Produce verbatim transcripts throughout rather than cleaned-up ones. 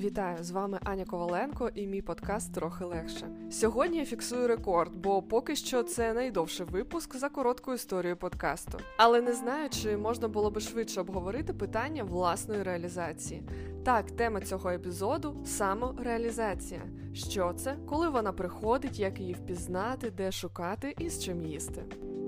Вітаю, з вами Аня Коваленко і мій подкаст «Трохи легше». Сьогодні я фіксую рекорд, бо поки що це найдовший випуск за короткою історією подкасту. Але не знаю, чи можна було би швидше обговорити питання власної реалізації. Так, тема цього епізоду – самореалізація. Що це, коли вона приходить, як її впізнати, де шукати і з чим їсти.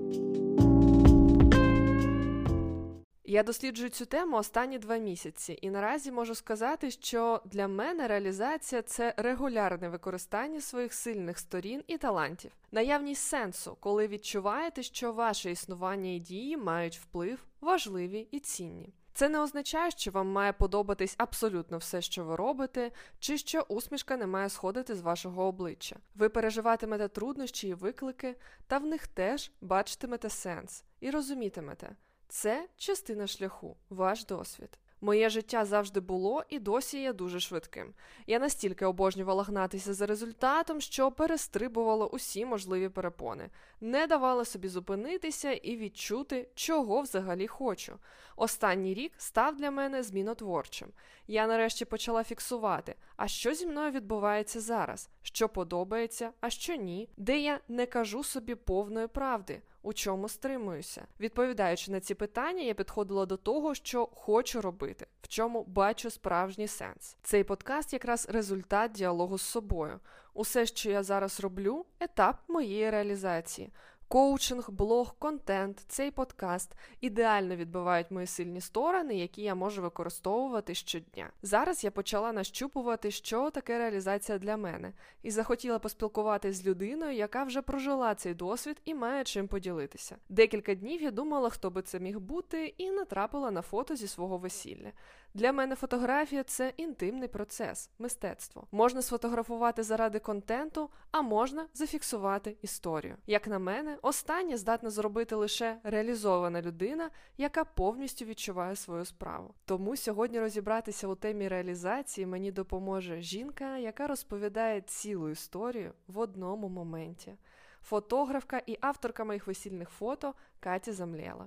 Я досліджую цю тему останні два місяці, і наразі можу сказати, що для мене реалізація – це регулярне використання своїх сильних сторін і талантів. Наявність сенсу, коли відчуваєте, що ваше існування і дії мають вплив, важливі і цінні. Це не означає, що вам має подобатись абсолютно все, що ви робите, чи що усмішка не має сходити з вашого обличчя. Ви переживатимете труднощі і виклики, та в них теж бачитимете сенс і розумітимете – це частина шляху, ваш досвід. Моє життя завжди було і досі є дуже швидким. Я настільки обожнювала гнатися за результатом, що перестрибувала усі можливі перепони. Не давала собі зупинитися і відчути, чого взагалі хочу. Останній рік став для мене змінотворчим. Я нарешті почала фіксувати, а що зі мною відбувається зараз, що подобається, а що ні, де я не кажу собі повної правди, у чому стримуюся. Відповідаючи на ці питання, я підходила до того, що хочу робити, в чому бачу справжній сенс. Цей подкаст якраз результат діалогу з собою. Усе, що я зараз роблю – етап моєї реалізації. Коучинг, блог, контент, цей подкаст ідеально відбивають мої сильні сторони, які я можу використовувати щодня. Зараз я почала нащупувати, що таке реалізація для мене, і захотіла поспілкуватися з людиною, яка вже прожила цей досвід і має чим поділитися. Декілька днів я думала, хто би це міг бути, і натрапила на фото зі свого весілля. Для мене фотографія – це інтимний процес, мистецтво. Можна сфотографувати заради контенту, а можна зафіксувати історію. Як на мене, останнє здатна зробити лише реалізована людина, яка повністю відчуває свою справу. Тому сьогодні розібратися у темі реалізації мені допоможе жінка, яка розповідає цілу історію в одному моменті. Фотографка і авторка моїх весільних фото Катя Замлєла.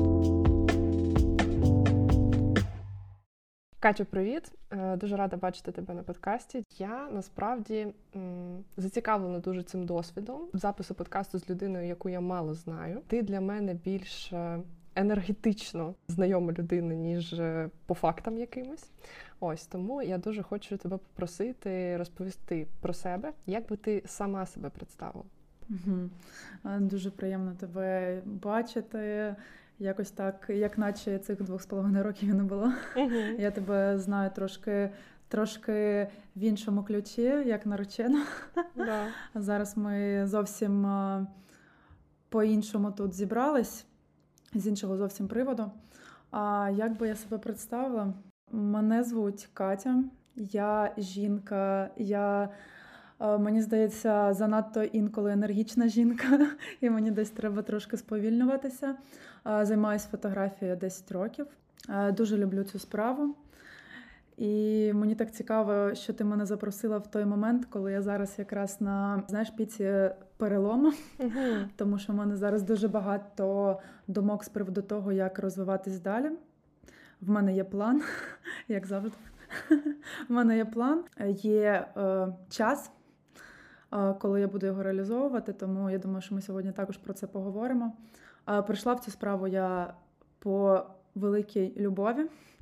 Катю, привіт! Дуже рада бачити тебе на подкасті. Я, насправді, зацікавлена дуже цим досвідом запису подкасту з людиною, яку я мало знаю. Ти для мене більш енергетично знайома людина, ніж по фактам якимось. Ось, тому я дуже хочу тебе попросити розповісти про себе, як би ти сама себе представила. Угу. Дуже приємно тебе бачити. Якось так, як наче цих двох з половиною років не було. Uh-huh. Я тебе знаю трошки, трошки в іншому ключі, як наречена. Yeah. Зараз ми зовсім по-іншому тут зібрались, з іншого зовсім приводу. А як би я себе представила? Мене звуть Катя, я жінка, я... Мені здається, занадто інколи енергічна жінка, і мені десь треба трошки сповільнюватися. Займаюся фотографією десять років. Дуже люблю цю справу. І мені так цікаво, що ти мене запросила в той момент, коли я зараз якраз на, знаєш, піці перелому. Uh-huh. Тому що в мене зараз дуже багато думок з приводу того, як розвиватись далі. В мене є план, як завжди. В мене є план, є е, час, коли я буду його реалізовувати, тому я думаю, що ми сьогодні також про це поговоримо. Прийшла в цю справу я по великій любові,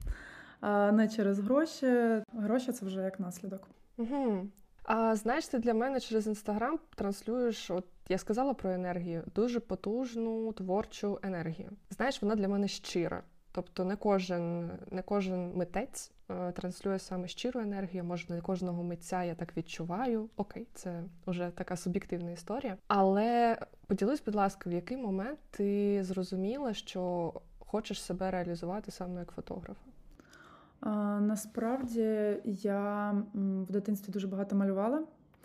не через гроші. Гроші – це вже як наслідок. Угу. А знаєш, ти для мене через Інстаграм транслюєш, от я сказала про енергію, дуже потужну творчу енергію. Знаєш, вона для мене щира. Тобто не кожен, не кожен митець е, транслює саме щиру енергію, може не кожного митця я так відчуваю. Окей, це вже така суб'єктивна історія. Але поділись, будь ласка, в який момент ти зрозуміла, що хочеш себе реалізувати саме як фотографа? А, насправді я в дитинстві дуже багато малювала.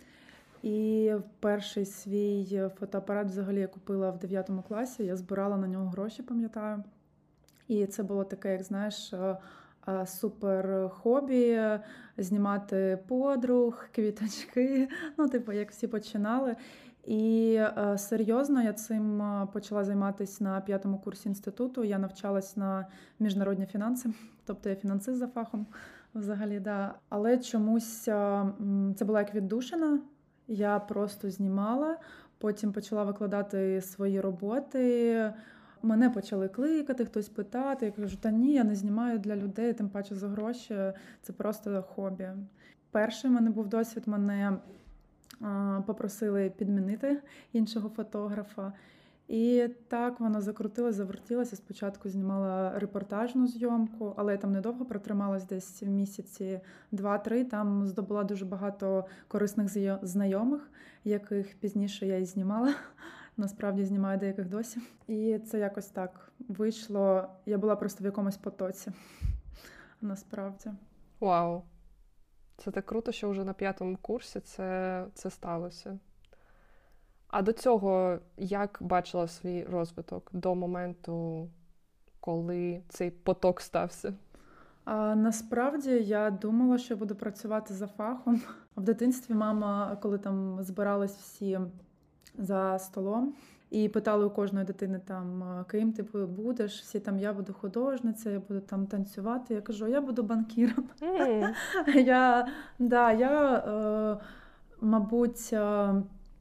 І перший свій фотоапарат взагалі я купила в дев'ятому класі, я збирала на нього гроші, пам'ятаю. І це було таке, як знаєш, супер хобі, знімати подруг, квіточки, ну, типу, як всі починали. І е, серйозно я цим почала займатися на п'ятому курсі інституту. Я навчалась на міжнародні фінанси, тобто я фінансист за фахом. Взагалі, да. Але чомусь це була як віддушина. Я просто знімала, потім почала викладати свої роботи. Мене почали кликати, хтось питати. Я кажу, та ні, я не знімаю для людей, тим паче за гроші. Це просто хобі. Перший в мене був досвід, мене попросили підмінити іншого фотографа. І так воно закрутилося, завертілося. Спочатку знімала репортажну зйомку, але я там недовго протрималась, десь місяці два-три. Там здобула дуже багато корисних знайомих, яких пізніше я і знімала. Насправді знімаю деяких досі. І це якось так вийшло. Я була просто в якомусь потоці. Насправді. Вау! Це так круто, що вже на п'ятому курсі це, це сталося. А до цього як бачила свій розвиток до моменту, коли цей поток стався? А, насправді я думала, що буду працювати за фахом. В дитинстві мама, коли там збирались всі за столом і питали у кожної дитини, там, ким ти будеш, всі там, я буду художниця, я буду там танцювати. Я кажу, я буду банкіром. Mm. я, да, я, е, мабуть, е,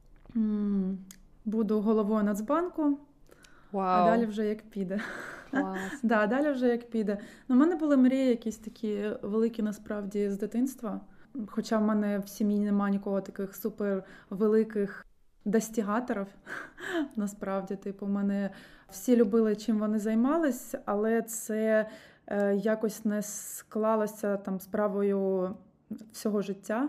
буду головою Нацбанку, wow. а далі вже як піде. да, далі вже як піде. Ну, в мене були мрії якісь такі великі, насправді, з дитинства. Хоча в мене в сім'ї немає нікого таких супервеликих достігаторів, насправді. Типу, в мене всі любили, чим вони займались, але це е, якось не склалося там справою всього життя.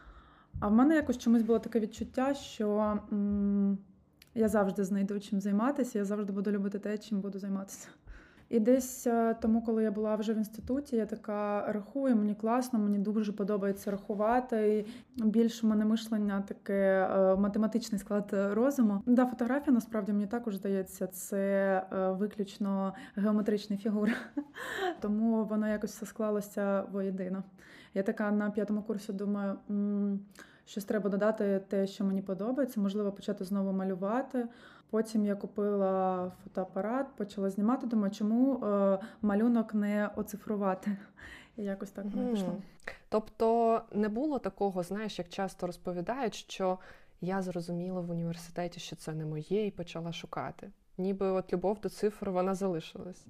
А в мене якось чомусь було таке відчуття, що м- я завжди знайду чим займатися, я завжди буду любити те, чим буду займатися. І десь тому, коли я була вже в інституті, я така рахую, мені класно, мені дуже подобається рахувати. І більше в мене мишлення таке математичний склад розуму. Да, фотографія, насправді, мені також здається, це виключно геометричні фігури. Тому воно якось все склалося воєдино. Я така на п'ятому курсі думаю, м- щось треба додати те, що мені подобається, можливо, почати знову малювати. Потім я купила фотоапарат, почала знімати, думаю, чому е, малюнок не оцифрувати. І якось так воно пішло. Mm. Тобто не було такого, знаєш, як часто розповідають, що я зрозуміла в університеті, що це не моє, і почала шукати. Ніби от любов до цифр, вона залишилась.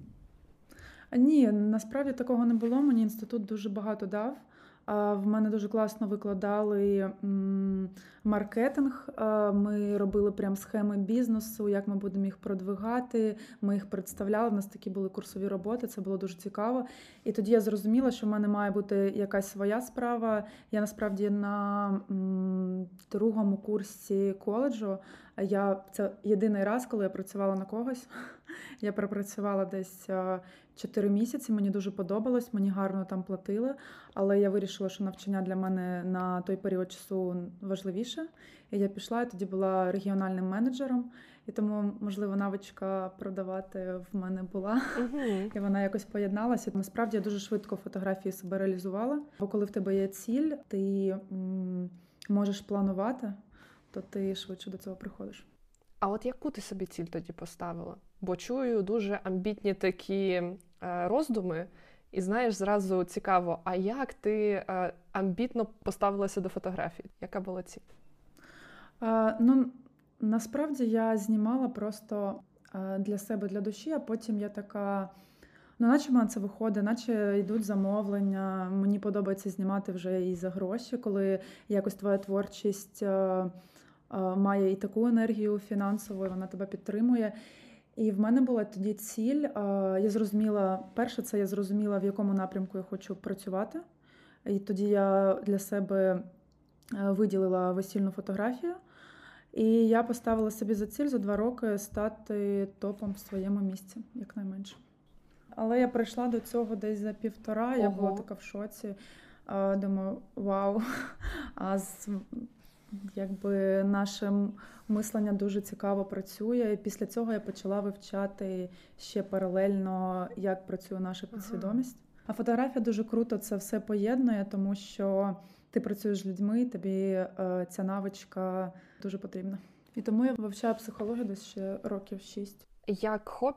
Ні, насправді такого не було. Мені інститут дуже багато дав. В мене дуже класно викладали маркетинг, ми робили прям схеми бізнесу, як ми будемо їх продвигати, ми їх представляли, в нас такі були курсові роботи, це було дуже цікаво. І тоді я зрозуміла, що в мене має бути якась своя справа. Я насправді на другому курсі коледжу, я, це єдиний раз, коли я працювала на когось, я пропрацювала десь чотири місяці, мені дуже подобалось, мені гарно там платили, але я вирішила, що навчання для мене на той період часу важливіше. І я пішла, і тоді була регіональним менеджером, і тому, можливо, навичка продавати в мене була, uh-huh. і вона якось поєдналася. Насправді, я дуже швидко фотографії себе реалізувала, бо коли в тебе є ціль, ти м- можеш планувати, то ти швидше до цього приходиш. А от яку ти собі ціль тоді поставила? Бо чую дуже амбітні такі е, роздуми, і знаєш, зразу цікаво, а як ти е, амбітно поставилася до фотографії? Яка була ціль? Е, ну, насправді я знімала просто е, для себе, для душі, а потім я така, ну, наче в мене це виходить, наче йдуть замовлення, мені подобається знімати вже і за гроші, коли якось твоя творчість е, має і таку енергію фінансову, вона тебе підтримує. І в мене була тоді ціль, я зрозуміла, перше, це я зрозуміла, в якому напрямку я хочу працювати. І тоді я для себе виділила весільну фотографію. І я поставила собі за ціль за два роки стати топом в своєму місці, якнайменше. Але я прийшла до цього десь за півтора, Ого. Я була така в шоці. Думаю, вау, а з... якби наше мислення дуже цікаво працює. І після цього я почала вивчати ще паралельно, як працює наша підсвідомість. Ага. А фотографія дуже круто це все поєднує, тому що ти працюєш з людьми, тобі е, ця навичка дуже потрібна. І тому я вивчаю психологію десь ще років шість. Як хобі?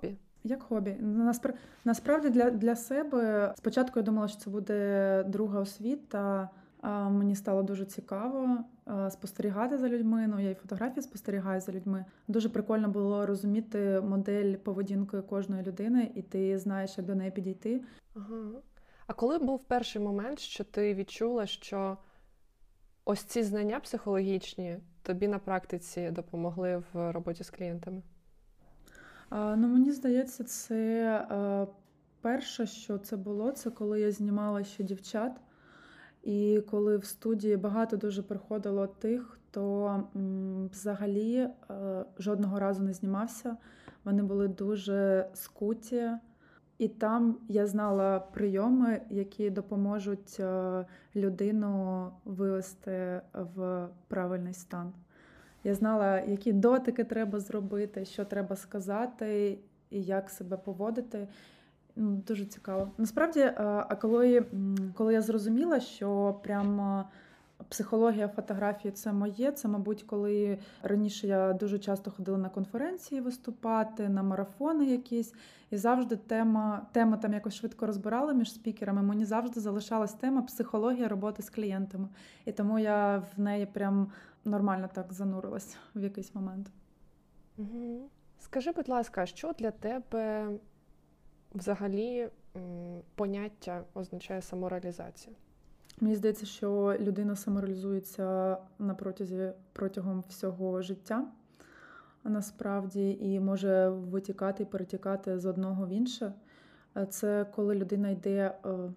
Як хобі. Наспра... Насправді для, для себе спочатку я думала, що це буде друга освіта. А мені стало дуже цікаво а, спостерігати за людьми. Ну, я і фотографії спостерігаю за людьми. Дуже прикольно було розуміти модель поведінки кожної людини, і ти знаєш, як до неї підійти. Ага. А коли був перший момент, що ти відчула, що ось ці знання психологічні тобі на практиці допомогли в роботі з клієнтами? А, ну, мені здається, це а, перше, що це було, це коли я знімала ще дівчат. І коли в студії багато дуже приходило тих, хто м, взагалі е, жодного разу не знімався. Вони були дуже скуті. І там я знала прийоми, які допоможуть е, людину вивести в правильний стан. Я знала, які дотики треба зробити, що треба сказати і як себе поводити. Дуже цікаво. Насправді, а коли, коли я зрозуміла, що прямо психологія фотографії – це моє, це, мабуть, коли раніше я дуже часто ходила на конференції виступати, на марафони якісь, і завжди тема, тема там якось швидко розбирала між спікерами, мені завжди залишалась тема психологія роботи з клієнтами. І тому я в неї прям нормально так занурилась в якийсь момент. Угу. Скажи, будь ласка, що для тебе взагалі поняття означає самореалізація? Мені здається, що людина самореалізується на протязі, протягом всього життя, насправді, і може витікати і перетікати з одного в інше. Це коли людина йде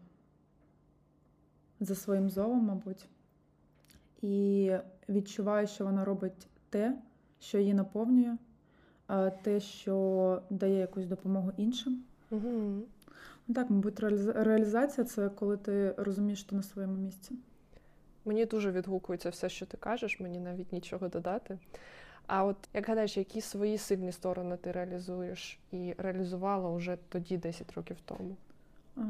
за своїм зовом, мабуть, і відчуває, що вона робить те, що її наповнює, те, що дає якусь допомогу іншим. Угу. Так, мабуть, реалізація – це коли ти розумієш, що ти на своєму місці. Мені дуже відгукується все, що ти кажеш, мені навіть нічого додати. А от як гадаєш, які свої сильні сторони ти реалізуєш і реалізувала вже тоді, десять років тому? А,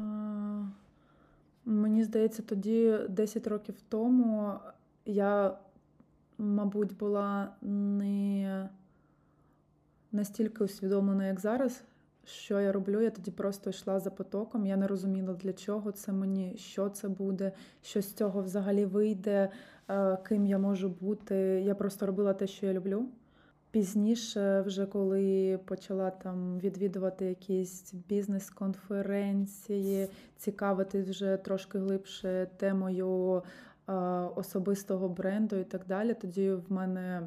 мені здається, тоді, десять років тому, я, мабуть, була не настільки усвідомлена, як зараз. Що я роблю? Я тоді просто йшла за потоком, я не розуміла, для чого це мені, що це буде, що з цього взагалі вийде, ким я можу бути. Я просто робила те, що я люблю. Пізніше, вже коли почала там відвідувати якісь бізнес-конференції, цікавитись вже трошки глибше темою особистого бренду і так далі, тоді в мене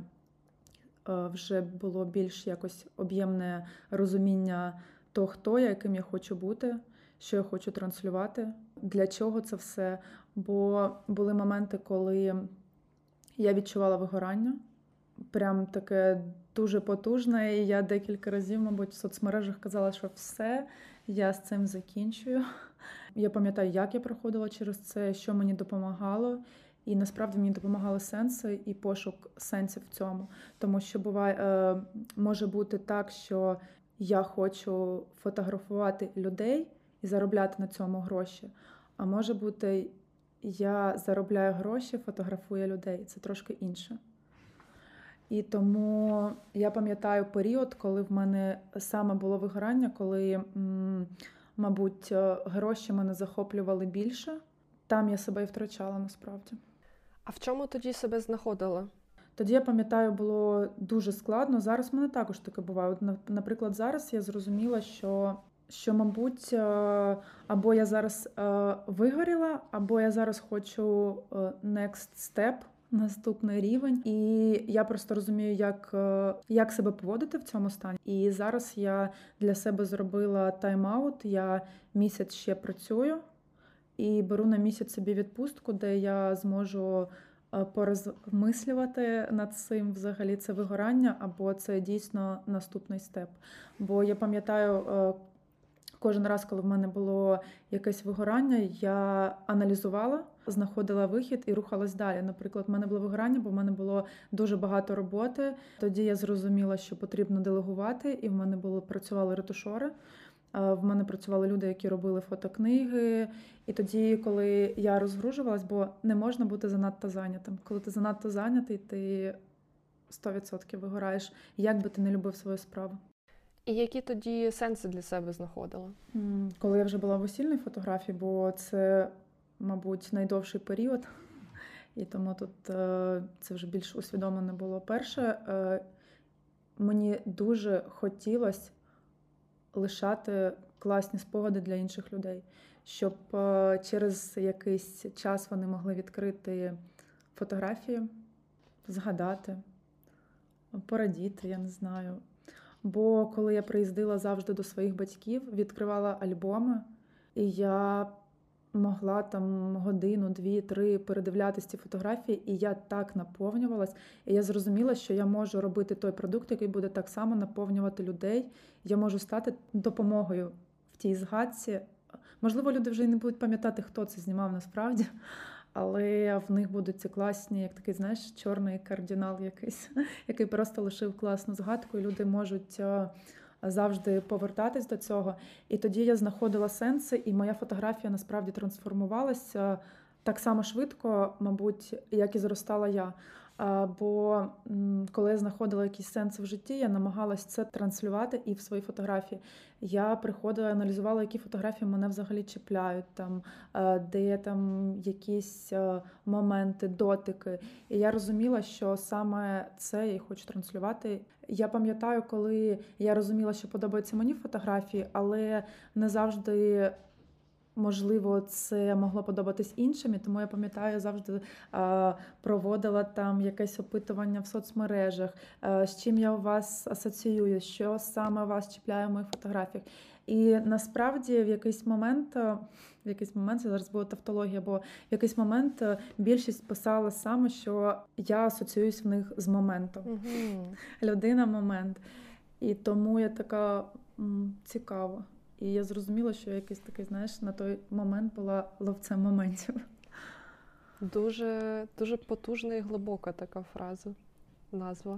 вже було більш якось об'ємне розуміння того, хто я, яким я хочу бути, що я хочу транслювати, для чого це все. Бо були моменти, коли я відчувала вигорання, прям таке дуже потужне, і я декілька разів, мабуть, в соцмережах казала, що все, я з цим закінчую. Я пам'ятаю, як я проходила через це, що мені допомагало. І насправді мені допомагали сенси і пошук сенсів в цьому. Тому що буває, е, може бути так, що я хочу фотографувати людей і заробляти на цьому гроші. А може бути, я заробляю гроші, фотографую людей. Це трошки інше. І тому я пам'ятаю період, коли в мене саме було вигорання, коли, м, мабуть, гроші мене захоплювали більше. Там я себе і втрачала насправді. А в чому тоді себе знаходила? Тоді, я пам'ятаю, було дуже складно. Зараз в мене також таке буває. От, наприклад, зараз я зрозуміла, що, що, мабуть, або я зараз вигоріла, або я зараз хочу next step, наступний рівень. І я просто розумію, як, як себе поводити в цьому стані. І зараз я для себе зробила тайм-аут, я місяць ще працюю, і беру на місяць собі відпустку, де я зможу порозмислювати над цим, взагалі це вигорання, або це дійсно наступний степ. Бо я пам'ятаю, кожен раз, коли в мене було якесь вигорання, я аналізувала, знаходила вихід і рухалась далі. Наприклад, в мене було вигорання, бо в мене було дуже багато роботи. Тоді я зрозуміла, що потрібно делегувати, і в мене було, працювали ретушори. В мене працювали люди, які робили фотокниги. І тоді, коли я розгружувалась, бо не можна бути занадто зайнятим. Коли ти занадто зайнятий, ти сто відсотків вигораєш, як би ти не любив свою справу. І які тоді сенси для себе знаходила? Коли я вже була в весільній фотографії, бо це, мабуть, найдовший період, і тому тут е, це вже більш усвідомлено було. Перше, е, мені дуже хотілося лишати класні спогади для інших людей, щоб е, через якийсь час вони могли відкрити фотографії, згадати, порадіти, я не знаю. Бо коли я приїздила завжди до своїх батьків, відкривала альбоми, і я могла там годину, дві, три передивлятися ці фотографії, і я так наповнювалась. І я зрозуміла, що я можу робити той продукт, який буде так само наповнювати людей. Я можу стати допомогою в тій згадці. Можливо, люди вже й не будуть пам'ятати, хто це знімав насправді, але в них будуть ці класні, як такий, знаєш, чорний кардинал якийсь, який просто лишив класну згадку, і люди можуть завжди повертатись до цього. І тоді я знаходила сенси, і моя фотографія насправді трансформувалася так само швидко, мабуть, як і зростала я. Бо коли я знаходила якісь сенси в житті, я намагалась це транслювати і в свої фотографії. Я приходила, аналізувала, які фотографії мене взагалі чіпляють, там, де там якісь моменти, дотики. І я розуміла, що саме це я й хочу транслювати. Я пам'ятаю, коли я розуміла, що подобаються мені фотографії, але не завжди... Можливо, це могло подобатись іншим, і тому я пам'ятаю, я завжди а, проводила там якесь опитування в соцмережах, а, з чим я у вас асоціюю, що саме вас чіпляє в моїх фотографіях. І насправді в якийсь момент, в якийсь момент, це зараз буде тавтологія, бо в якийсь момент більшість писала саме, що я асоціююсь в них з моментом. Угу. Людина – момент. І тому я така м, цікава. І я зрозуміла, що я якийсь такий, знаєш, на той момент була ловцем моментів. Дуже, дуже потужна і глибока така фраза, назва,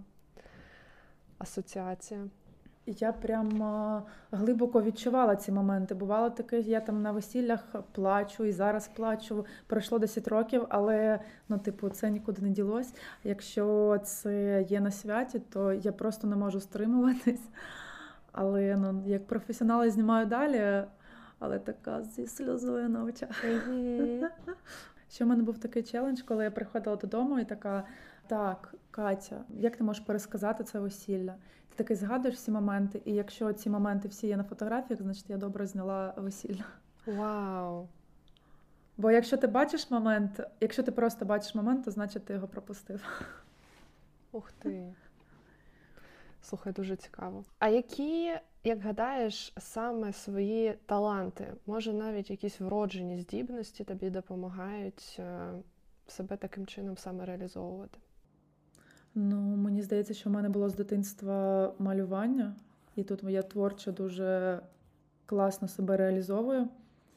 асоціація. Я прям глибоко відчувала ці моменти. Бувало таке, я там на весіллях плачу і зараз плачу. Пройшло десять років, але, ну, типу, це нікуди не ділось. Якщо це є на святі, то я просто не можу стримуватись. Але, ну, як професіонал я знімаю далі, але така зі сльозою на очах. Mm-hmm. Ще в мене був такий челендж, коли я приходила додому і така, так, Катя, як ти можеш пересказати це весілля? Ти такий згадуєш всі моменти, і якщо ці моменти всі є на фотографіях, значить я добре зняла весілля. Вау! Wow. Бо якщо ти бачиш момент, якщо ти просто бачиш момент, то значить ти його пропустив. Ух ти! Слухай, дуже цікаво. А які, як гадаєш, саме свої таланти, може навіть якісь вроджені здібності тобі допомагають себе таким чином саме реалізовувати? Ну, мені здається, що в мене було з дитинства малювання, і тут я творчо дуже класно себе реалізовую.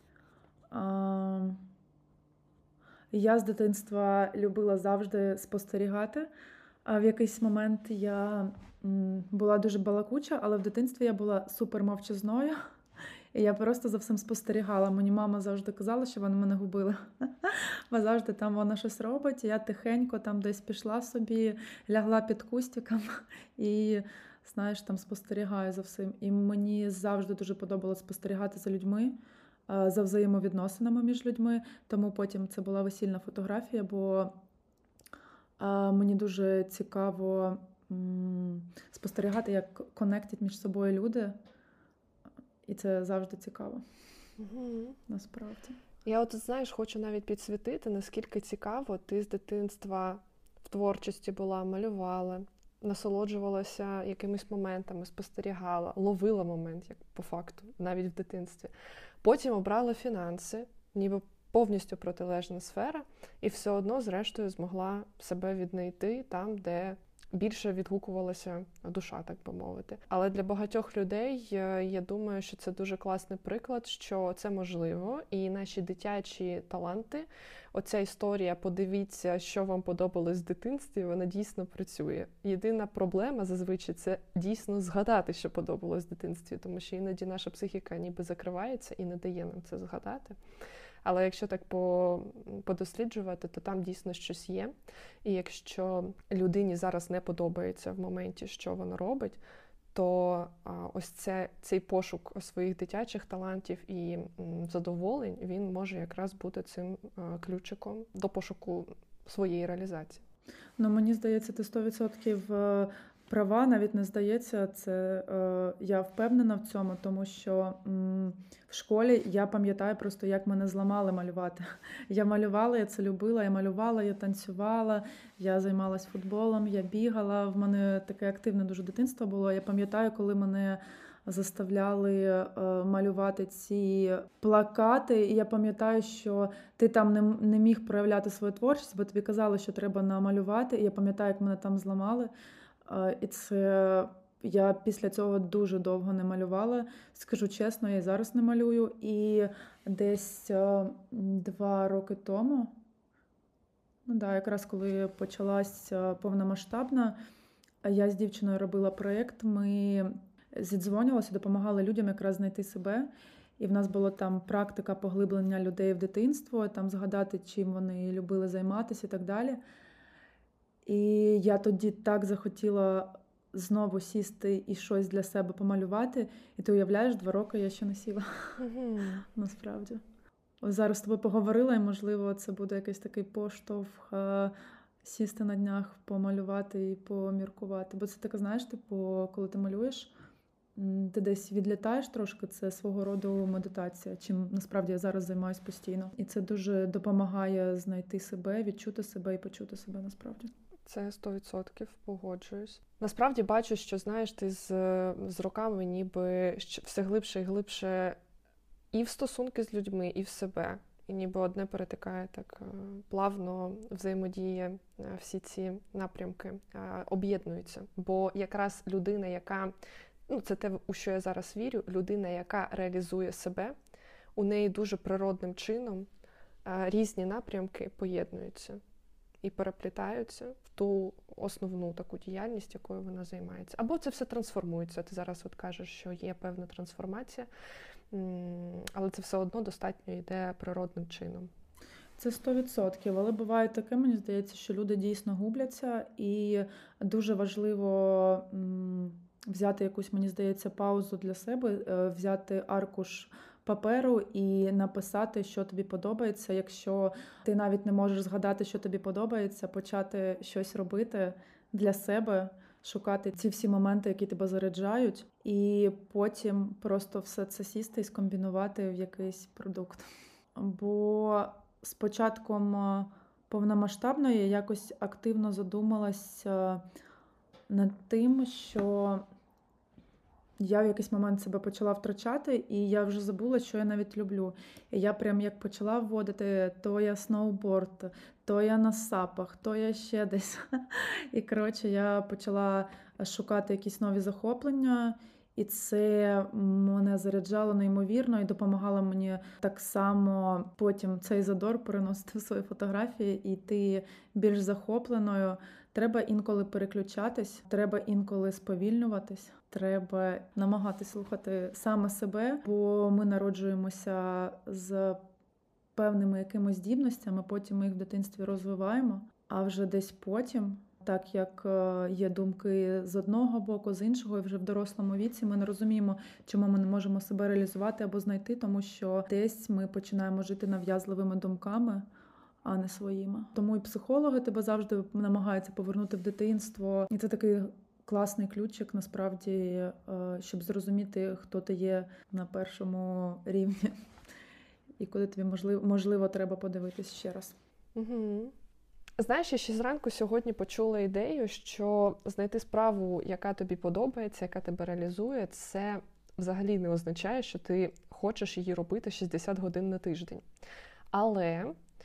А... Я з дитинства любила завжди спостерігати, а в якийсь момент я була дуже балакуча, але в дитинстві я була супер мовчазною, і я просто за всім спостерігала. Мені мама завжди казала, що вона мене губила. Бо завжди там вона щось робить, і я тихенько там десь пішла собі, лягла під кустиком і, знаєш, там спостерігаю за всім. І мені завжди дуже подобалося спостерігати за людьми, за взаємовідносинами між людьми. Тому потім це була весільна фотографія, бо мені дуже цікаво спостерігати, як конектять між собою люди. І це завжди цікаво. Угу. Насправді. Я от, знаєш, хочу навіть підсвітити, наскільки цікаво ти з дитинства в творчості була, малювала, насолоджувалася якимись моментами, спостерігала, ловила момент, як по факту, навіть в дитинстві. Потім обрала фінанси, ніби повністю протилежна сфера, і все одно, зрештою, змогла себе віднайти там, де більше відгукувалася душа, так би мовити. Але для багатьох людей, я думаю, що це дуже класний приклад, що це можливо, і наші дитячі таланти, оця історія «подивіться, що вам подобалось в дитинстві», вона дійсно працює. Єдина проблема зазвичай – це дійсно згадати, що подобалось в дитинстві, тому що іноді наша психіка ніби закривається і не дає нам це згадати. Але якщо так подосліджувати, то там дійсно щось є. І якщо людині зараз не подобається в моменті, що вона робить, то ось це, цей пошук своїх дитячих талантів і задоволень, він може якраз бути цим ключиком до пошуку своєї реалізації. Ну, мені здається, ти сто відсотків права, навіть не здається, це е, я впевнена в цьому, тому що м, в школі я пам'ятаю просто, як мене зламали малювати. Я малювала, я це любила, я малювала, я танцювала, я займалась футболом, я бігала, в мене таке активне дуже дитинство було. Я пам'ятаю, коли мене заставляли е, малювати ці плакати, і я пам'ятаю, що ти там не, не міг проявляти свою творчість, бо тобі казали, що треба намалювати, і я пам'ятаю, як мене там зламали. І це я після цього дуже довго не малювала. Скажу чесно, я і зараз не малюю. І десь два роки тому, ну да, якраз коли почалась повномасштабна, я з дівчиною робила проєкт, ми зідзвонювалися, допомагали людям якраз знайти себе. І в нас була там практика поглиблення людей в дитинство, там згадати, чим вони любили займатися і так далі. І я тоді так захотіла знову сісти і щось для себе помалювати. І ти уявляєш, два роки я ще не сіла. Mm-hmm. Насправді. Ось зараз з тобою поговорила, і, можливо, це буде якийсь такий поштовх сісти на днях, помалювати і поміркувати. Бо це таке, знаєш, типу, коли ти малюєш, ти десь відлітаєш трошки, це свого роду медитація, чим насправді я зараз займаюся постійно. І це дуже допомагає знайти себе, відчути себе і почути себе насправді. Це сто відсотків погоджуюсь. Насправді бачу, що, знаєш, ти з, з роками ніби все глибше і глибше і в стосунки з людьми, і в себе. І ніби одне перетикає так плавно, взаємодіє, всі ці напрямки об'єднуються. Бо якраз людина, яка, ну це те, у що я зараз вірю, людина, яка реалізує себе, у неї дуже природним чином різні напрямки поєднуються і переплітаються в ту основну таку діяльність, якою вона займається. Або це все трансформується. Ти зараз от кажеш, що є певна трансформація, але це все одно достатньо йде природним чином. Це сто відсотків, але буває таке, мені здається, що люди дійсно губляться, і дуже важливо взяти якусь, мені здається, паузу для себе, взяти аркуш паперу і написати, що тобі подобається. Якщо ти навіть не можеш згадати, що тобі подобається, почати щось робити для себе, шукати ці всі моменти, які тебе заряджають, і потім просто все це сісти і скомбінувати в якийсь продукт. Бо з початком повномасштабної я якось активно задумалася над тим, що я в якийсь момент себе почала втрачати, і я вже забула, що я навіть люблю. І я прям як почала вводити, то я сноуборд, то я на сапах, то я ще десь. І, коротше, я почала шукати якісь нові захоплення, і це мене заряджало неймовірно і допомагало мені так само потім цей задор переносити в свої фотографії і йти більш захопленою. Треба інколи переключатись, треба інколи сповільнюватись, треба намагатись слухати саме себе, бо ми народжуємося з певними якимись здібностями, потім ми їх в дитинстві розвиваємо, а вже десь потім, так як є думки з одного боку, з іншого, і вже в дорослому віці ми не розуміємо, чому ми не можемо себе реалізувати або знайти, тому що десь ми починаємо жити нав'язливими думками, а не своїми. Тому і психологи тебе завжди намагаються повернути в дитинство. І це такий класний ключик, насправді, щоб зрозуміти, хто ти є на першому рівні. І куди тобі, можливо, можливо треба подивитись ще раз. Угу. Знаєш, я ще зранку сьогодні почула ідею, що знайти справу, яка тобі подобається, яка тебе реалізує, це взагалі не означає, що ти хочеш її робити шістдесят годин на тиждень. Але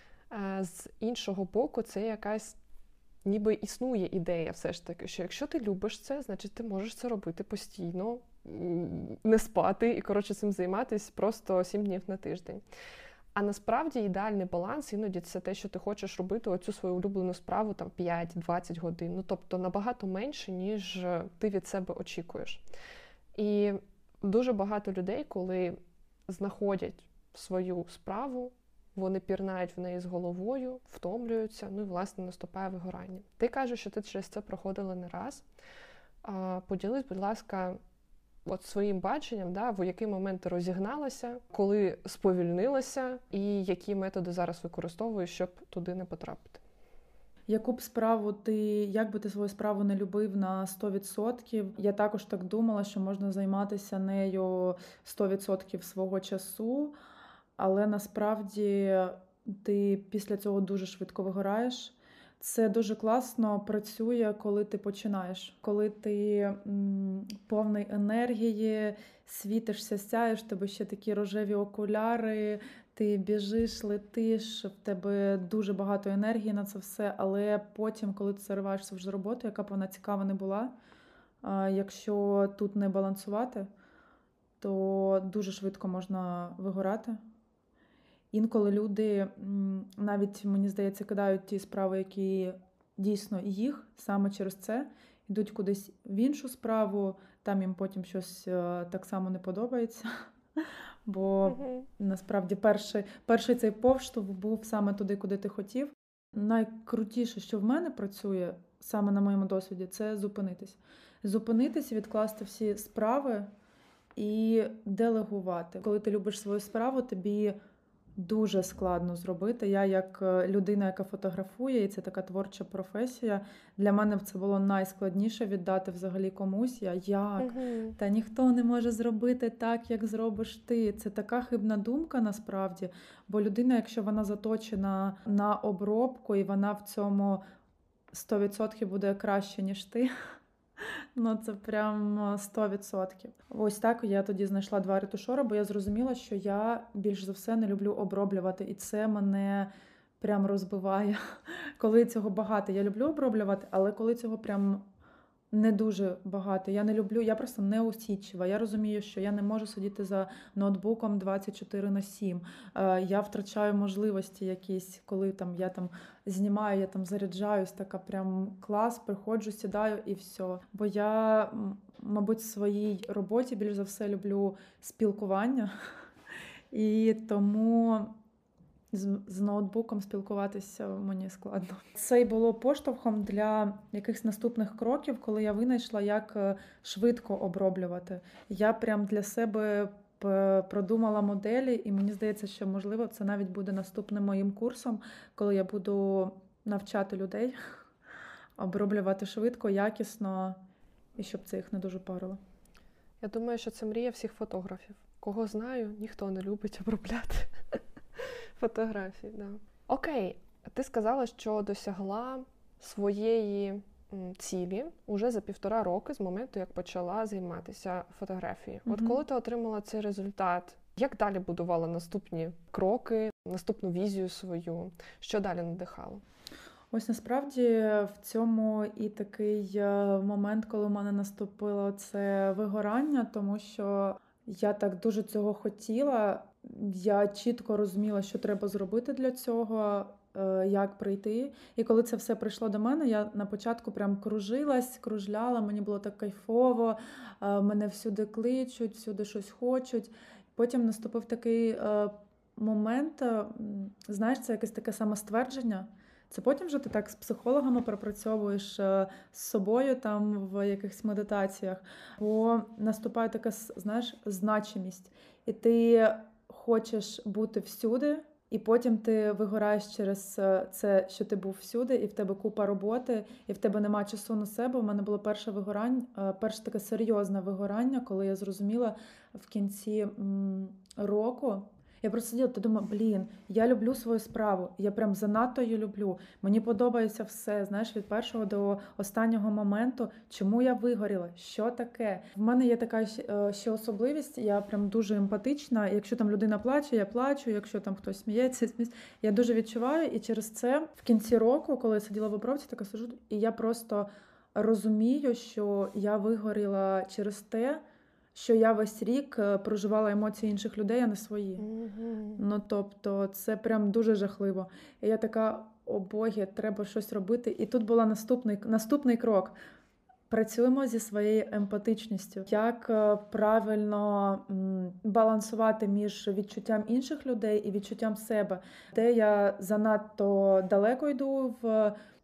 з іншого боку, це якась ніби існує ідея все ж таки, що якщо ти любиш це, значить ти можеш це робити постійно, не спати і, коротше, цим займатися просто сім днів на тиждень. А насправді ідеальний баланс іноді це те, що ти хочеш робити оцю свою улюблену справу там п'ять-двадцять годин. Ну, тобто набагато менше, ніж ти від себе очікуєш. І дуже багато людей, коли знаходять свою справу, вони пірнають в неї з головою, втомлюються, ну і, власне, наступає вигорання. Ти кажеш, що ти через це проходила не раз. Поділись, будь ласка, от своїм баченням, да, в який момент ти розігналася, коли сповільнилася, і які методи зараз використовуєш, щоб туди не потрапити. Яку б справу ти, як би ти свою справу не любив на сто відсотків, я також так думала, що можна займатися нею сто відсотків свого часу, але насправді ти після цього дуже швидко вигораєш. Це дуже класно працює, коли ти починаєш, коли ти м, повний енергії, світишся, сяєш, в тебе ще такі рожеві окуляри, ти біжиш, летиш, в тебе дуже багато енергії на це все, але потім, коли ти зариваєшся вже роботу, яка б вона цікава не була, а, якщо тут не балансувати, то дуже швидко можна вигорати. Інколи люди навіть, мені здається, кидають ті справи, які дійсно їх, саме через це, йдуть кудись в іншу справу, там їм потім щось так само не подобається. Бо mm-hmm. насправді перший, перший цей повштовх був саме туди, куди ти хотів. Найкрутіше, що в мене працює, саме на моєму досвіді, це зупинитись. Зупинитись, відкласти всі справи і делегувати. Коли ти любиш свою справу, тобі дуже складно зробити. Я як людина, яка фотографує, і це така творча професія, для мене це було найскладніше віддати взагалі комусь. Я як? Угу. Та ніхто не може зробити так, як зробиш ти. Це така хибна думка насправді, бо людина, якщо вона заточена на обробку і вона в цьому сто відсотків буде краще, ніж ти, ну, це прям сто відсотків. Ось так я тоді знайшла два ретушора, бо я зрозуміла, що я більш за все не люблю оброблювати. І це мене прям розбиває. Коли цього багато, я люблю оброблювати, але коли цього прям не дуже багато. Я не люблю, я просто неусидчива. Я розумію, що я не можу сидіти за ноутбуком двадцять чотири на сім. Я втрачаю можливості якісь, коли там я там знімаю, я там заряджаюсь, така прям клас, приходжу, сідаю і все. Бо я, мабуть, в своїй роботі більш за все люблю спілкування. І тому з, з ноутбуком спілкуватися мені складно. Це й було поштовхом для якихось наступних кроків, коли я винайшла, як швидко оброблювати. Я прям для себе продумала моделі, і мені здається, що, можливо, це навіть буде наступним моїм курсом, коли я буду навчати людей оброблювати швидко, якісно, і щоб це їх не дуже парило. Я думаю, що це мрія всіх фотографів. Кого знаю, ніхто не любить обробляти фотографії. Да. Окей, ти сказала, що досягла своєї цілі уже за півтора роки з моменту, як почала займатися фотографією. Mm-hmm. От коли ти отримала цей результат, як далі будувала наступні кроки, наступну візію свою? Що далі надихало? Ось насправді в цьому і такий момент, коли в мене наступило це вигорання, тому що я так дуже цього хотіла. Я чітко розуміла, що треба зробити для цього, як прийти. І коли це все прийшло до мене, я на початку прям кружилась, кружляла, мені було так кайфово, мене всюди кличуть, всюди щось хочуть. Потім наступив такий момент, знаєш, це якесь таке самоствердження. Це потім вже ти так з психологами пропрацьовуєш з собою там в якихось медитаціях. Бо наступає така, знаєш, значимість. І ти хочеш бути всюди, і потім ти вигораєш через це, що ти був всюди, і в тебе купа роботи, і в тебе нема часу на себе. У мене було перше вигорання, перше таке серйозне вигорання, коли я зрозуміла в кінці м, року. Я просто сиділа та думала, блін, я люблю свою справу, я прям занадто її люблю, мені подобається все, знаєш, від першого до останнього моменту, чому я вигоріла, що таке. В мене є така ще особливість, я прям дуже емпатична, якщо там людина плаче, я плачу, якщо там хтось сміється, сміється, я дуже відчуваю, і через це в кінці року, коли я сиділа в обробці, така сиджу, і я просто розумію, що я вигоріла через те, що я весь рік проживала емоції інших людей, а не свої. Mm-hmm. Ну, тобто, це прям дуже жахливо. І я така, о боги, треба щось робити. І тут був наступний, наступний крок. Працюємо зі своєю емпатичністю. Як правильно балансувати між відчуттям інших людей і відчуттям себе. Де я занадто далеко йду в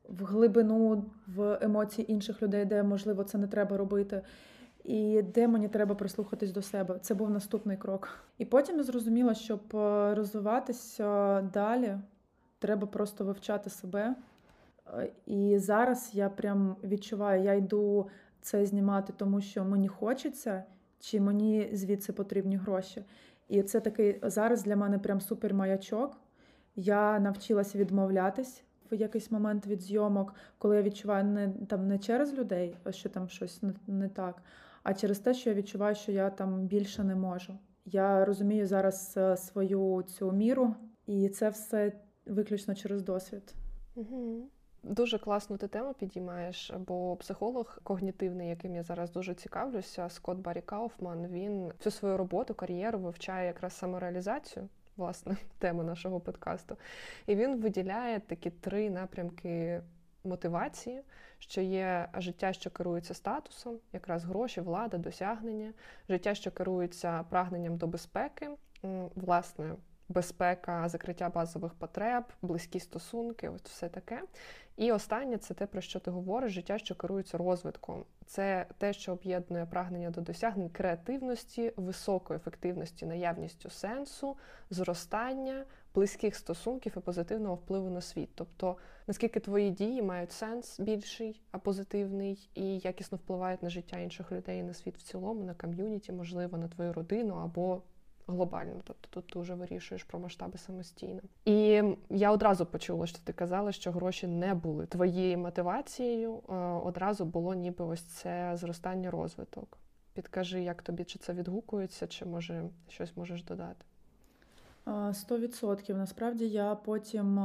в глибину, в емоції інших людей, де, можливо, це не треба робити. І де мені треба прислухатись до себе. Це був наступний крок. І потім я зрозуміла, щоб розвиватися далі, треба просто вивчати себе. І зараз я прям відчуваю, я йду це знімати, тому що мені хочеться, чи мені звідси потрібні гроші. І це такий зараз для мене прям супер маячок. Я навчилася відмовлятись в якийсь момент від зйомок, коли я відчуваю не, там, не через людей, що там щось не, не так, а через те, що я відчуваю, що я там більше не можу. Я розумію зараз свою цю міру, і це все виключно через досвід. Угу. Дуже класну ти тему підіймаєш, бо психолог когнітивний, яким я зараз дуже цікавлюся, Скотт Баррі Кауфман, він всю свою роботу, кар'єру вивчає якраз самореалізацію, власне, тема нашого подкасту. І він виділяє такі три напрямки мотивації, що є життя, що керується статусом, якраз гроші, влада, досягнення, життя, що керується прагненням до безпеки, власне, безпека, закриття базових потреб, близькі стосунки, ось все таке. І останнє – це те, про що ти говориш, життя, що керується розвитком. Це те, що об'єднує прагнення до досягнень, креативності, високої ефективності, наявністю сенсу, зростання, близьких стосунків і позитивного впливу на світ. Тобто, наскільки твої дії мають сенс більший, а позитивний, і якісно впливають на життя інших людей, на світ в цілому, на ком'юніті, можливо, на твою родину або глобально, тобто тут ти вже вирішуєш про масштаби самостійно. І я одразу почула, що ти казала, що гроші не були твоєю мотивацією, одразу було ніби ось це зростання, розвиток. Підкажи, як тобі, чи це відгукується, чи може щось можеш додати? Сто відсотків. Насправді я потім,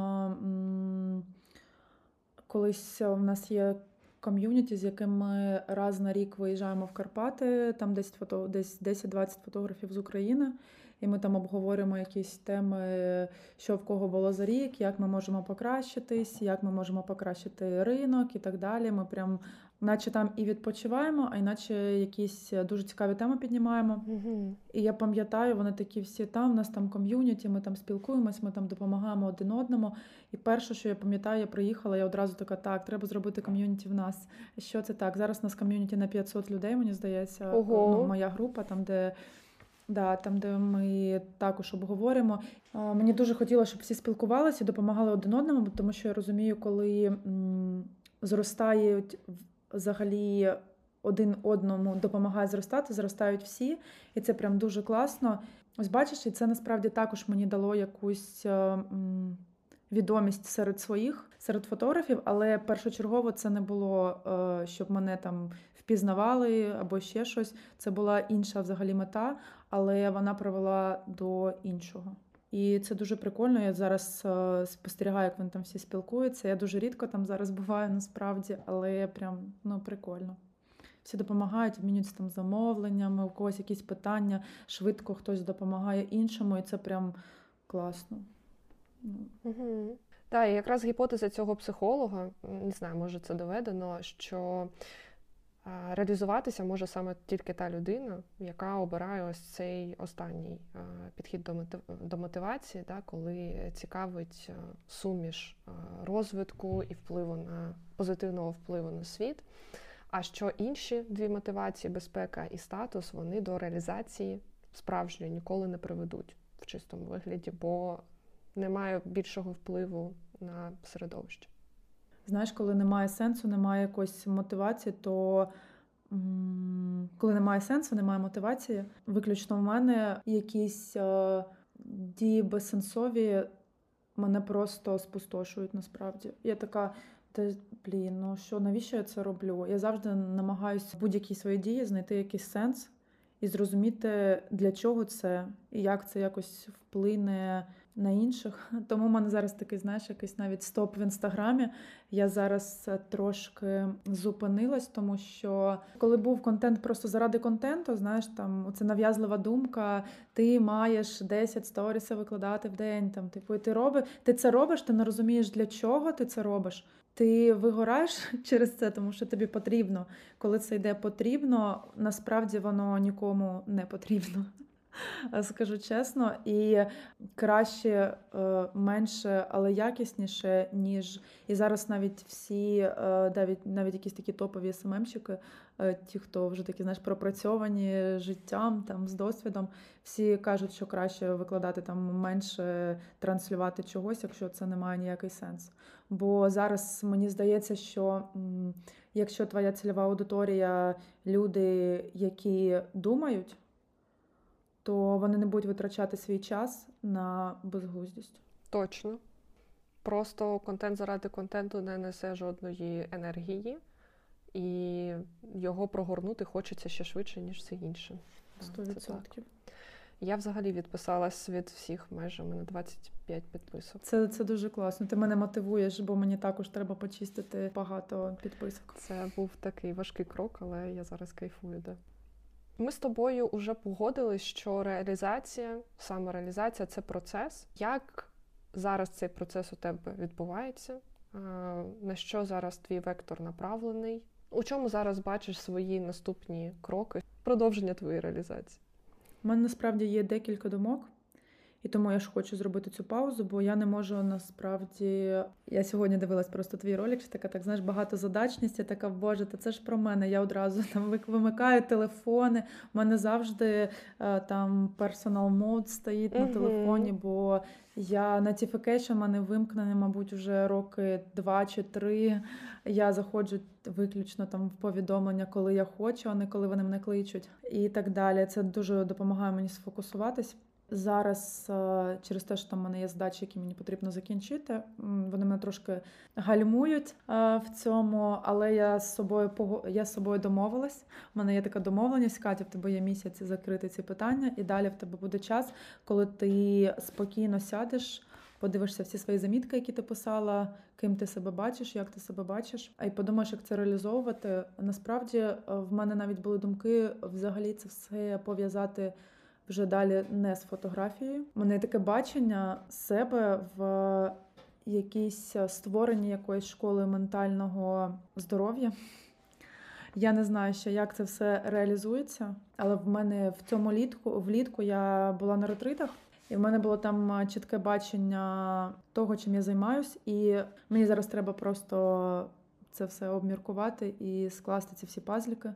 колись в нас є ком'юніті, з яким ми раз на рік виїжджаємо в Карпати, там десь, фото, десь десять-двадцять фотографів з України, і ми там обговорюємо якісь теми, що в кого було за рік, як ми можемо покращитись, як ми можемо покращити ринок і так далі. Ми прям наче там і відпочиваємо, а іначе якісь дуже цікаві теми піднімаємо. Угу. І я пам'ятаю, вони такі всі там, у нас там ком'юніті, ми там спілкуємось, ми там допомагаємо один одному. І перше, що я пам'ятаю, я приїхала, я одразу така, так, треба зробити ком'юніті в нас. Що це так? Зараз у нас ком'юніті на п'ятсот людей, мені здається. Ого. Ну, моя група, там, де... Да, там, де ми також обговоримо. Мені дуже хотілося, щоб всі спілкувалися і допомагали один одному, тому що я розумію, коли м, зростають взагалі один одному допомагають зростати, зростають всі, і це прям дуже класно. Ось бачиш, і це насправді також мені дало якусь м, відомість серед своїх, серед фотографів, але першочергово це не було, е, щоб мене там впізнавали або ще щось. Це була інша взагалі мета, але вона привела до іншого. І це дуже прикольно. Я зараз е, спостерігаю, як вони там всі спілкуються. Я дуже рідко там зараз буваю насправді, але прям, ну, прикольно. Всі допомагають, обмінюються там замовленнями, у когось якісь питання, швидко хтось допомагає іншому, і це прям класно. Угу. Так, і якраз гіпотеза цього психолога, не знаю, може це доведено, що реалізуватися може саме тільки та людина, яка обирає ось цей останній підхід до, мотив... до мотивації, да, коли цікавить суміш розвитку і впливу на позитивного впливу на світ. А що інші дві мотивації, безпека і статус, вони до реалізації справжньої ніколи не приведуть в чистому вигляді, бо немає більшого впливу на середовище. Знаєш, коли немає сенсу, немає якоїсь мотивації, то м- коли немає сенсу, немає мотивації, виключно в мене якісь е- дії безсенсові мене просто спустошують насправді. Я така, та, блін, ну що, навіщо я це роблю? Я завжди намагаюся в будь-якій своїй дії знайти якийсь сенс і зрозуміти, для чого це, і як це якось вплине на інших. Тому в мене зараз такий, знаєш, якийсь навіть стоп в Інстаграмі. Я зараз трошки зупинилась, тому що коли був контент просто заради контенту, знаєш, там оце нав'язлива думка, ти маєш десять сторісів викладати в день, там, типу, і ти робиш, ти це робиш, ти не розумієш, для чого ти це робиш. Ти вигораєш через це, тому що тобі потрібно. Коли це йде потрібно, насправді воно нікому не потрібно. скажу чесно, і краще, е, менше, але якісніше, ніж і зараз навіть всі, е, навіть навіть якісь такі топові ес ем ем-щики, е, ті, хто вже такі, знаєш, пропрацьовані життям, там, з досвідом, всі кажуть, що краще викладати там менше, транслювати чогось, якщо це не має ніякий сенс. Бо зараз мені здається, що м, якщо твоя цільова аудиторія люди, які думають, то вони не будуть витрачати свій час на безглуздість. Точно. Просто контент заради контенту не несе жодної енергії, і його прогорнути хочеться ще швидше, ніж все інше. Сто відсотків. Я взагалі відписалась від всіх майже, у мене двадцять п'ять підписок. Це, це дуже класно. Ти мене мотивуєш, бо мені також треба почистити багато підписок. Це був такий важкий крок, але я зараз кайфую, да. Ми з тобою вже погодились, що реалізація, самореалізація – це процес. Як зараз цей процес у тебе відбувається? На що зараз твій вектор направлений? У чому зараз бачиш свої наступні кроки, продовження твоєї реалізації? У мене насправді є декілька думок, і тому я ж хочу зробити цю паузу, бо я не можу насправді... Я сьогодні дивилась просто твій ролик, що така, так, знаєш, багатозадачність, я така, боже, та це ж про мене, я одразу там вимикаю телефони, у мене завжди там personal mode стоїть на телефоні, бо я notification в мене вимкнений, мабуть, вже роки два чи три, я заходжу виключно там в повідомлення, коли я хочу, а не коли вони мене кличуть, і так далі. Це дуже допомагає мені сфокусуватись. Зараз через те, що там в мене є задачі, які мені потрібно закінчити, вони мене трошки гальмують в цьому, але я з собою я з собою домовилась. У мене є така домовленість: Катя, в тебе є місяць закрити ці питання, і далі в тебе буде час, коли ти спокійно сядеш, подивишся всі свої замітки, які ти писала, ким ти себе бачиш, як ти себе бачиш, а й подумаєш, як це реалізовувати. Насправді в мене навіть були думки взагалі це все пов'язати вже далі не з фотографією. У мене є таке бачення себе в якійсь створенні якоїсь школи ментального здоров'я. Я не знаю ще, як це все реалізується, але в мене в цьому літку, влітку я була на ретритах, і в мене було там чітке бачення того, чим я займаюсь, і мені зараз треба просто це все обміркувати і скласти ці всі пазліки.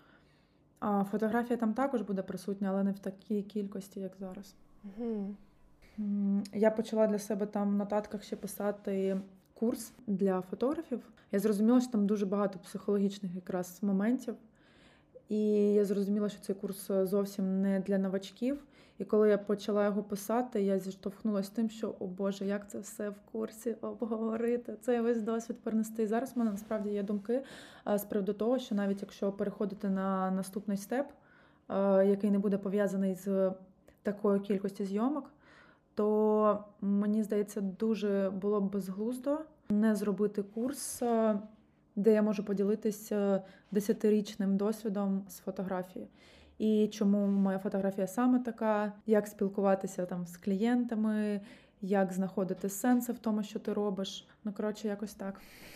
А фотографія там також буде присутня, але не в такій кількості, як зараз. Угу. Я почала для себе там в нотатках ще писати курс для фотографів. Я зрозуміла, що там дуже багато психологічних якраз моментів. І я зрозуміла, що цей курс зовсім не для новачків. І коли я почала його писати, я зіштовхнулася з тим, що, о Боже, як це все в курсі обговорити, цей весь досвід перенести. І зараз в мене насправді є думки з приводу того, що навіть якщо переходити на наступний степ, який не буде пов'язаний з такою кількістю зйомок, то, мені здається, дуже було б безглуздо не зробити курс, де я можу поділитися десятирічним досвідом з фотографії. І чому моя фотографія саме така, як спілкуватися там з клієнтами, як знаходити сенси в тому, що ти робиш. Ну, коротше, якось так.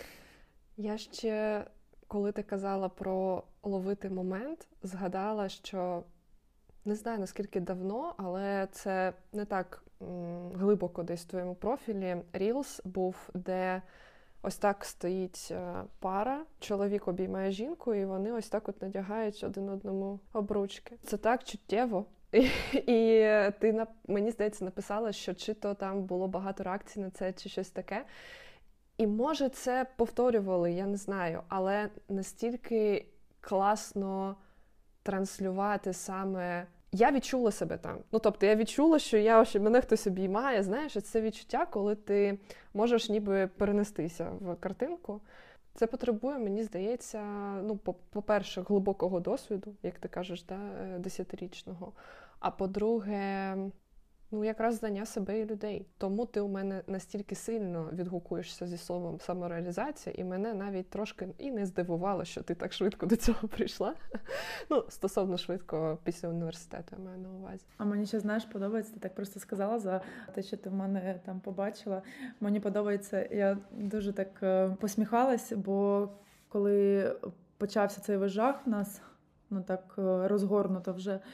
Я ще, коли ти казала про ловити момент, згадала, що не знаю, наскільки давно, але це не так м, глибоко десь в твоєму профілі. Reels був, де ось так стоїть пара, чоловік обіймає жінку, і вони ось так от надягають один одному обручки. Це так чуттєво. І, і ти, мені здається, написала, що чи то там було багато реакцій на це, чи щось таке. І може це повторювали, я не знаю, але настільки класно транслювати саме... Я відчула себе там. Ну, тобто, я відчула, що я, що мене хтось обіймає. Знаєш, це відчуття, коли ти можеш ніби перенестися в картинку. Це потребує, мені здається, ну, по-перше, глибокого досвіду, як ти кажеш, да, десятирічного. А по-друге, ну, якраз знання себе і людей. Тому ти у мене настільки сильно відгукуєшся зі словом самореалізація, і мене навіть трошки і не здивувало, що ти так швидко до цього прийшла. Ну, стосовно швидко після університету, я маю на увазі. А мені ще, знаєш, подобається, ти так просто сказала за те, що ти в мене там побачила. Мені подобається, я дуже так посміхалась, бо коли почався цей весь жах в нас, ну так розгорнуто вже,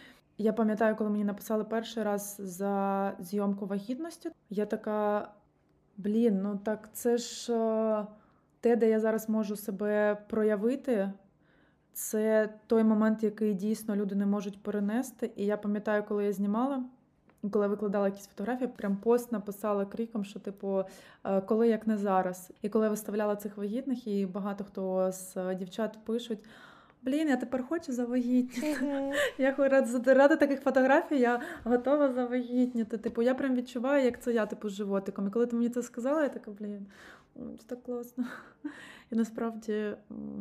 Я пам'ятаю, коли мені написали перший раз за зйомку вагітності, я така, блін, ну так це ж е, те, де я зараз можу себе проявити. Це той момент, який дійсно люди не можуть перенести. І я пам'ятаю, коли я знімала, коли викладала якісь фотографії, прям пост написала криком, що типу, е, коли як не зараз. І коли я виставляла цих вагітних, і багато хто з е, дівчат пишуть, блін, я тепер хочу завагітніти. Mm-hmm. Я ради, ради таких фотографій я готова завагітніти. Типу, я прям відчуваю, як це я, типу, з животиком. І коли ти мені це сказала, я така, блін, це так класно. І насправді,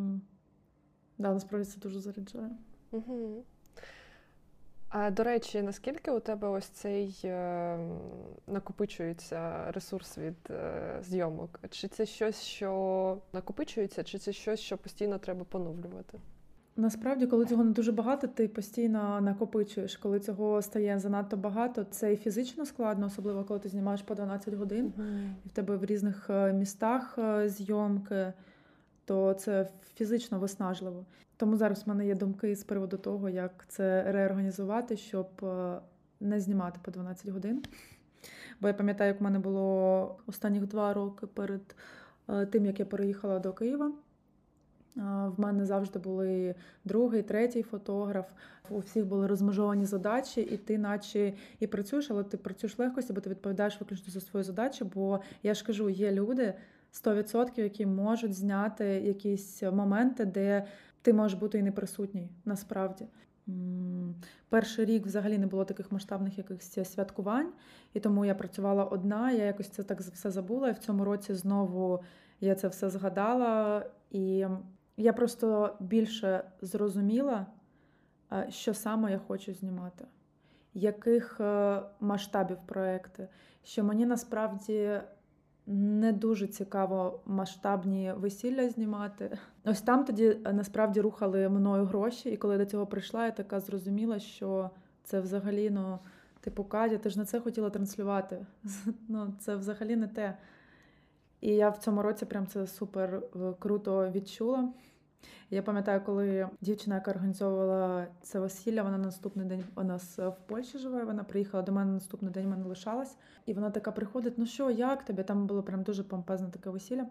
да, насправді це дуже заряджає. Mm-hmm. А, до речі, наскільки у тебе ось цей е, накопичується ресурс від е, зйомок? Чи це щось, що накопичується, чи це щось, що постійно треба поновлювати? Насправді, коли цього не дуже багато, ти постійно накопичуєш. Коли цього стає занадто багато, це і фізично складно, особливо коли ти знімаєш по дванадцять годин, mm-hmm. і в тебе в різних містах зйомки, то це фізично виснажливо. Тому зараз в мене є думки з приводу того, як це реорганізувати, щоб не знімати по дванадцять годин. Бо я пам'ятаю, як в мене було останніх два роки перед тим, як я переїхала до Києва. В мене завжди були другий, третій фотограф. У всіх були розмежовані задачі, і ти наче і працюєш, але ти працюєш легкості, бо ти відповідаєш виключно за свої задачі. Бо я ж кажу, є люди сто відсотків, які можуть зняти якісь моменти, де ти можеш бути і не присутній, насправді. Перший рік взагалі не було таких масштабних якихось святкувань, і тому я працювала одна, я якось це так все забула, і в цьому році знову я це все згадала, і я просто більше зрозуміла, що саме я хочу знімати, яких масштабів проекти, що мені насправді не дуже цікаво масштабні весілля знімати. Ось там тоді насправді рухали мною гроші, і коли до цього прийшла, я така зрозуміла, що це взагалі, ну, типу, Катя, ти ж не це хотіла транслювати. Ну, це взагалі не те. І я в цьому році прям це супер круто відчула. Я пам'ятаю, коли дівчина, яка організовувала це весілля, вона на наступний день у нас в Польщі живе, вона приїхала до мене на наступний день, мене лишалась. І вона така приходить, ну що, як тобі? Там було прям дуже помпезне таке весілля.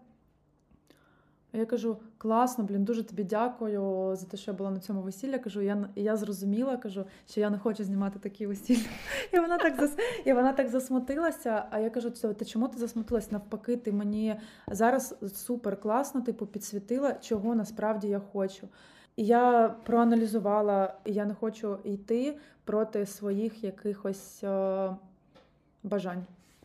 Я кажу, класно, блін, дуже тобі дякую за те, що я була на цьому весіллі. Кажу, я, я зрозуміла, кажу, що я не хочу знімати такі весілля. І вона так, зас... і вона так засмутилася. А я кажу, ти чому ти засмутилась? Навпаки, ти мені зараз супер класно, типу, підсвітила, чого насправді я хочу. І я проаналізувала, і я не хочу йти проти своїх якихось о, бажань.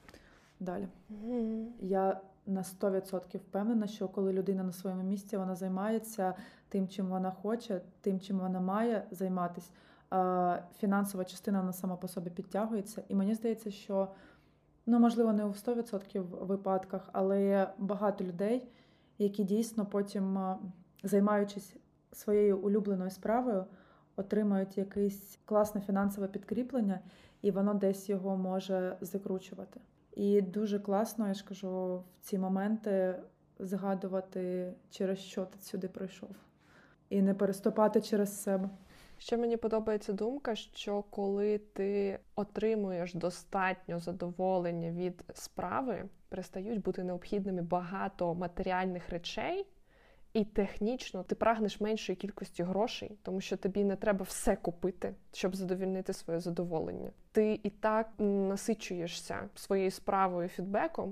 Далі. Mm-hmm. Я на сто відсотків впевнена, що коли людина на своєму місці, вона займається тим, чим вона хоче, тим, чим вона має займатися. Фінансова частина, вона сама по собі підтягується. І мені здається, що, ну, можливо, не у сто відсотків випадках, але багато людей, які дійсно потім, займаючись своєю улюбленою справою, отримають якесь класне фінансове підкріплення, і воно десь його може закручувати. І дуже класно, я ж кажу, в ці моменти згадувати, через що ти сюди прийшов. І не переступати через себе. Ще мені подобається думка, що коли ти отримуєш достатньо задоволення від справи, перестають бути необхідними багато матеріальних речей, і технічно ти прагнеш меншої кількості грошей, тому що тобі не треба все купити, щоб задовольнити своє задоволення. Ти і так насичуєшся своєю справою, фідбеком,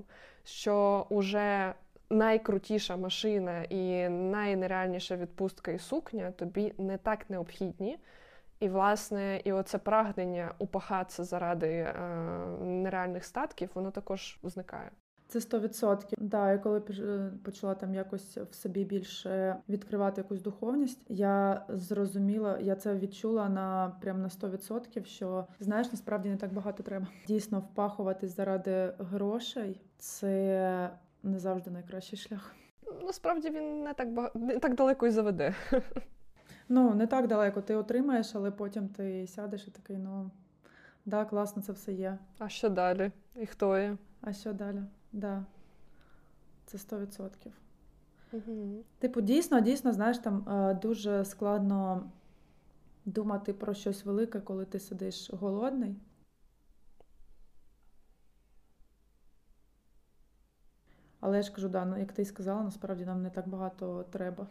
що уже найкрутіша машина і найнереальніша відпустка і сукня тобі не так необхідні. І, власне, і оце прагнення упахатися заради е, нереальних статків, воно також зникає. Це сто відсотків. Да, я коли почала там якось в собі більше відкривати якусь духовність, я зрозуміла, я це відчула на прям на сто відсотків, що, знаєш, насправді не так багато треба. Дійсно, впахуватись заради грошей – це не завжди найкращий шлях. Насправді він не так бага... не так далеко і заведе. Ну, не так далеко. Ти отримаєш, але потім ти сядеш і такий, ну, да, класно, це все є. А що далі? І хто є? А що далі? Да. Це сто відсотків. Угу. Типу, дійсно, дійсно, знаєш, там дуже складно думати про щось велике, коли ти сидиш голодний. Але я ж кажу, да, як ти й сказала, насправді нам не так багато треба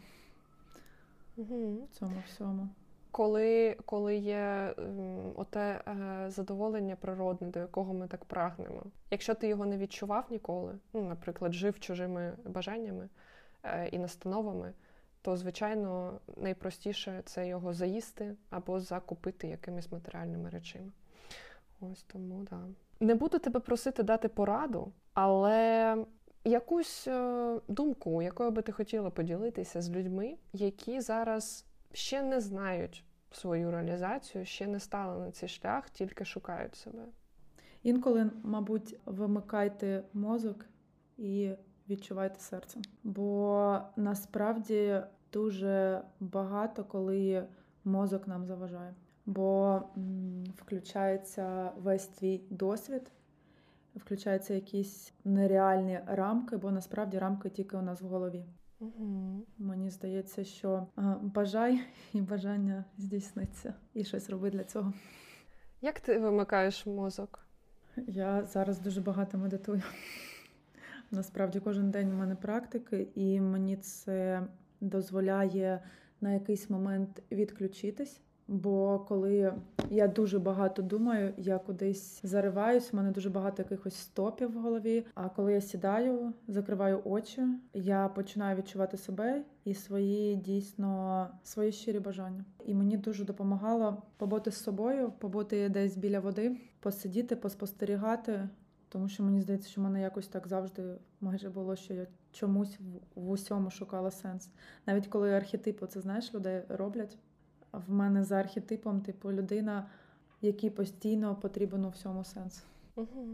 угу. в цьому всьому. Коли, коли є м, оте е, задоволення природне, до якого ми так прагнемо. Якщо ти його не відчував ніколи, ну, наприклад, жив чужими бажаннями е, і настановами, то, звичайно, найпростіше це його заїсти або закупити якимись матеріальними речами. Ось тому, да. Не буду тебе просити дати пораду, але якусь е, думку, якою би ти хотіла поділитися з людьми, які зараз ще не знають свою реалізацію, ще не стали на цей шлях, тільки шукають себе. Інколи, мабуть, вимикайте мозок і відчувайте серце. Бо насправді дуже багато, коли мозок нам заважає. Бо м, включається весь твій досвід, включаються якісь нереальні рамки, бо насправді рамки тільки у нас в голові. Угу. Мені здається, що а, бажай і бажання здійсниться. І щось роби для цього. Як ти вимикаєш мозок? Я зараз дуже багато медитую. Насправді кожен день у мене практики, і мені це дозволяє на якийсь момент відключитись. Бо коли я дуже багато думаю, я кудись зариваюсь, в мене дуже багато якихось стопів в голові. А коли я сідаю, закриваю очі, я починаю відчувати себе і свої, дійсно, свої щирі бажання. І мені дуже допомагало побути з собою, побути десь біля води, посидіти, поспостерігати. Тому що мені здається, що в мене якось так завжди майже було, що я чомусь в, в усьому шукала сенс. Навіть коли архетипи, це знаєш, людей роблять. В мене за архетипом, типу, людина, якій постійно потрібен у всьому сенс. Угу.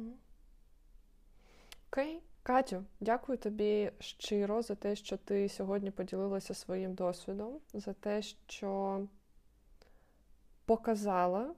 Окей. Катю, дякую тобі щиро за те, що ти сьогодні поділилася своїм досвідом, за те, що показала,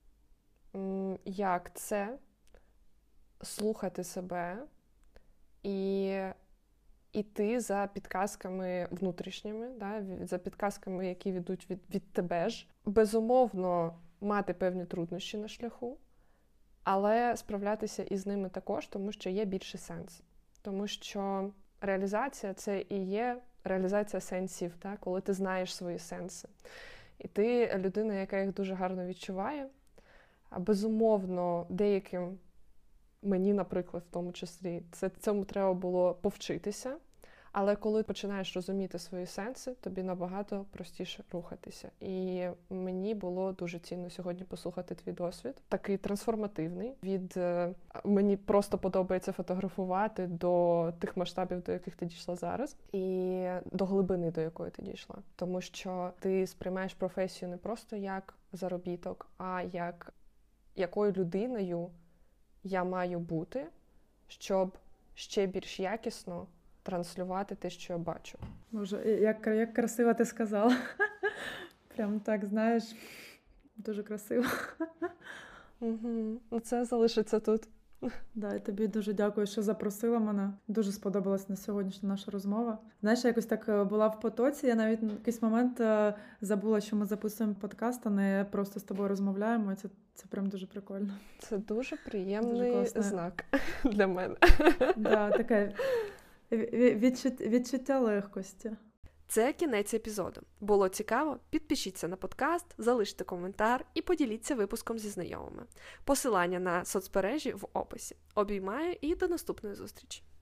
як це слухати себе і іти за підказками внутрішніми, да, за підказками, які ведуть від, від тебе ж. Безумовно, мати певні труднощі на шляху, але справлятися із ними також, тому що є більший сенс. Тому що реалізація – це і є реалізація сенсів, да, коли ти знаєш свої сенси. І ти людина, яка їх дуже гарно відчуває. А безумовно, деяким, мені, наприклад, в тому числі, це, цьому треба було повчитися. Але коли починаєш розуміти свої сенси, тобі набагато простіше рухатися. І мені було дуже цінно сьогодні послухати твій досвід. Такий трансформативний. Від е, мені просто подобається фотографувати до тих масштабів, до яких ти дійшла зараз. І до глибини, до якої ти дійшла. Тому що ти сприймаєш професію не просто як заробіток, а як якою людиною я маю бути, щоб ще більш якісно транслювати те, що я бачу. Боже, як, як красиво ти сказала. Прям так, знаєш, дуже красиво. Угу. Ну, це залишиться тут. Да, і тобі дуже дякую, що запросила мене. Дуже сподобалась на сьогоднішня наша розмова. Знаєш, я якось так була в потоці, я навіть на якийсь момент забула, що ми записуємо подкаст, а не просто з тобою розмовляємо. Це, це прям дуже прикольно. Це дуже приємний дуже знак для мене. Да, таке відчуття, відчуття легкості. Це кінець епізоду. Було цікаво? Підпишіться на подкаст, залиште коментар і поділіться випуском зі знайомими. Посилання на соцмережі в описі. Обіймаю і до наступної зустрічі.